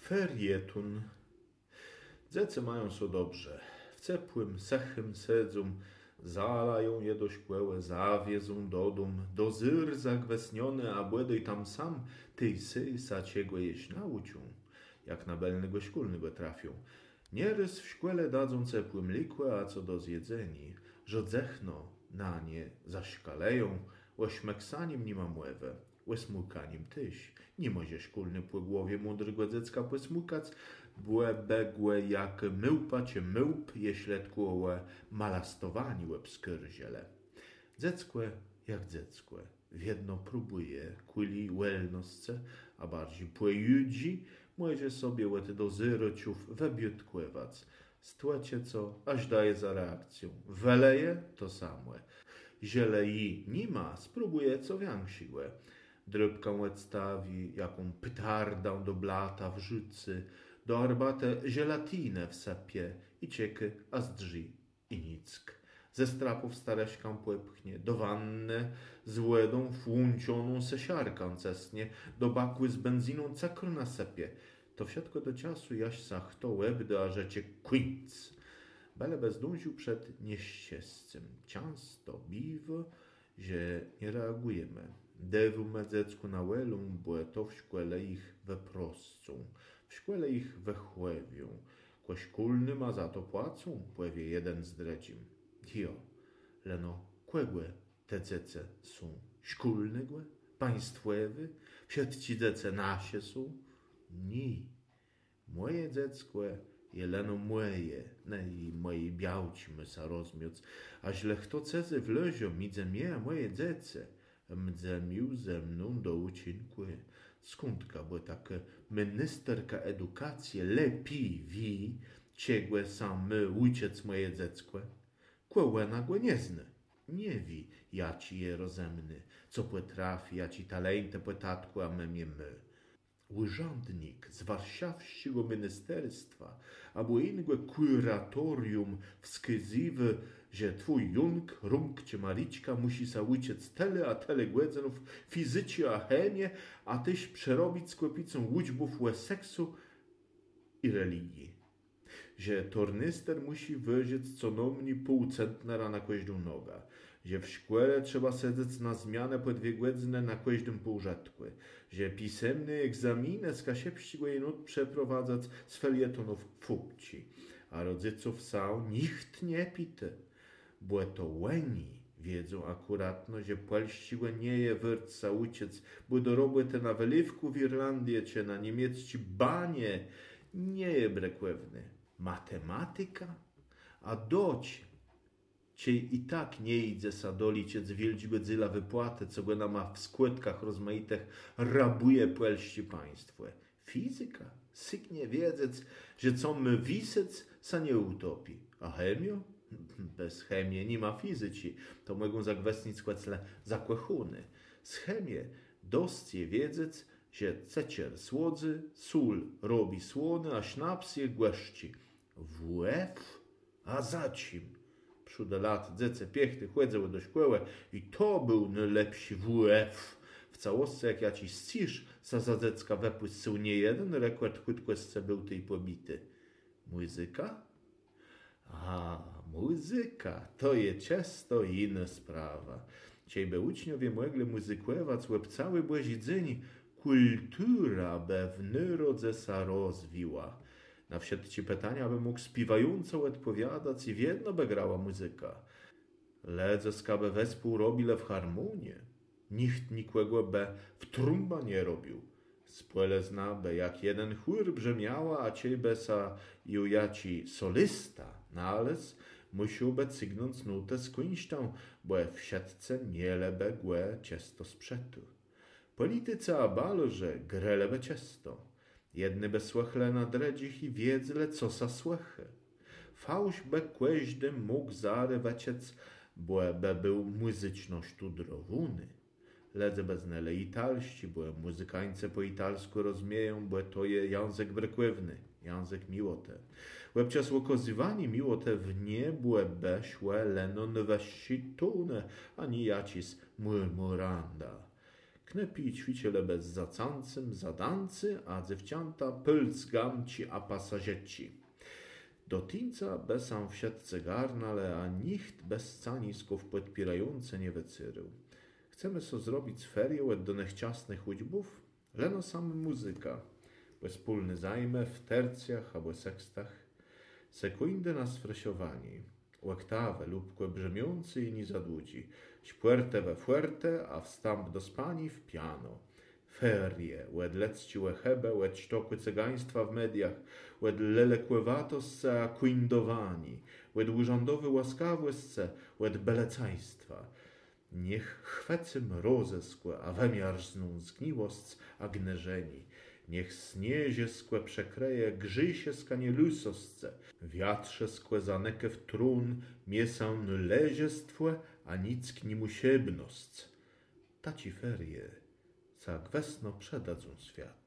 Ferietun. Dzece mają so dobrze. W cepłym, sechem sedzą, zalają je do szkłełe, zawiezą do dom, do zyr zagwesnione, a błedoj tam sam tej sysa ciegłe jeść nauczą, jak na belnego szkulnego trafią. Nierys w szkłele dadzą cepłym likłe, a co do zjedzeni, że zechno na nie zaszkaleją, łośmeksaniem nie ma młewe, łesmukaniem tyś. Nie może szkulny po głowie mądrego dziecka posmukać, begłe jak myłpa czy myłp, jeśletku ołe malastowani łeb skyrziele. Dzieckłe jak dzieckłe, wiedno próbuje, kuli welnosce, a bardziej pojudzi, może sobie łety do zyrociów webiutkłewac. Stłecie co, aż daje za reakcją. Weleje to samłe. Ziele i nie ma, spróbuje co więksiłe. Drybkę odstawi, jaką pytardę do blata wrzucy, do arbatę żelatinę wsapie i cieky, a zdrzy i nick. Ze strapów stareśkę płepchnie, do wanny z łydą włączoną sesiarkę cesnie, do bakły z benziną cakru nasypie. To wszystko do czasu jaś sach to łebdy, a rzecie quinc. Bele bezdążył przed nieściescym. Często biwo, że nie reagujemy. Dewu medzecku na łelą, bo to w szkole ich weproscą, w szkole ich wechłewią. Kośkulny ma za to płacą, pływie jeden z dredzim. Dio, leno, kłegłe te dzece są szkulnygłe, państwowe, wśród ci dzece nasie są? Ni. Moje dzieckłe jeleno moje, i mojej białci mysa rozmióc, a źle kto cezy wlezio, midze mnie, moje dzece, mdzemił ze mną do ucinkły. Skądka, bo taka ministerka edukacji lepiej wi, ciegłe same ujciec moje dzieckłe. Kłełe nagłe nie zny. Nie wi, ja ci je rozemny, co potrafi, ja ci talente potatku, a memie my. Urzędnik z warszawskiego ministerstwa albo innego kuratorium wskazywy, że twój jung, rumk czy mariczka musi sa uciec tyle a tyle głedzenów fizycie a chemie, a tyś przerobić sklepicą łudźbów łe seksu i religii. Że tornister musi wyżyć co nomni pół centnera na każdą noga. Że w szkole trzeba sedzeć na zmianę po 2 godziny na każdym półrzadkły. Że pisemny egzaminę z kasiepścigłej nut przeprowadzać z felietonów fukci. A rodziców sał nikt nie pity. Bo to łeni wiedzą akuratno, że płelścigłe nie je wyrca uciec, bo dorobły te na wylewku w Irlandii czy na niemiecki banie nie je brekłewny. Matematyka? A doć, cię i tak nie idzie sadolić z wielźgodzyla wypłatę, co go nama w składkach rozmaitych rabuje płelści państwo. Fizyka? Syknie wiedzieć, że co my wisec, sa nie utopi. A chemio? Bez chemii nie ma fizyci. To mogą zagwestnić składle zakłachuny. Z chemie dostie wiedzieć, że cecier słodzy, sól robi słony, a sznaps je głeszci. WF? A zacim? Przód lat dzece piechty chłedzały do szkłełe i to był najlepszy WF. W całości jak ja ci ścisz, za dzecka wepłyscył nie jeden rekord chłytkwesce był tej pobity. Muzyka? A, muzyka, to je często inna sprawa. Ciejbe uczniowie mogli muzykłować łeb cały błezidzeni, kultura be w narodze sa rozwiła. Na wszystkie pytania by mógł śpiewająco odpowiadać i w jedno by grała muzyka. Ledze skabe wespół robile w harmonię. Nikt nikłego be w trumba nie robił. Spłele zna be jak jeden chór brzemiała, a ciebie sa jujaci solista. Nales musiał be cygnąc nutę z kunsztą, bo w siatce miele be głe ciesto sprzetu. Polityce a balorze grele be ciesto. Jedny be słechle na dredzich i wiedzle co sa słechy. Fałsz be kłeźdym mógł zarywacec, bo be był muzyczność tu drowuny. Ledze beznele italści, bo muzykańce po italsku rozmieją, bo to je język brekłewny, język miłote. Łebczas okazywani miłote w nie be szłe lenon weścitune, ani jacis murmuranda. Knepi ćwiciele bez zacancym, zadancy, a dziewcięta pylc gamci a pasażeci. Do tinca besam w siatce garnale, a nikt bez canisków podpierające nie wycyrył. Chcemy so zrobić ferie od do nechciasnych łudźbów? Leno sam muzyka. Bez wspólny zajme w tercjach albo sekstach. Sekundy na sfresiowani. Oktawę lub kłe brzemiący i ni zadłudzi. Śpuerte we fuerte, a wstęp do spani w piano. Ferie, łed lecci łechebe, łed sztokły cygaństwa w mediach, łed lelekłewatosce a kwindowani, łed urzędowy łaskawłysce, łed belecaństwa. Niech chwecy mroze skłe, a wemiar znów zgniłosc, a gneżeni. Niech sniezie skłe przekreje, grzysie skanie lusosce. Wiatrze skłe zanekę w trun, miesę leziestwłe, a nic k nimu siebnosc. Taci ferie, za gwesno przedadzą świat.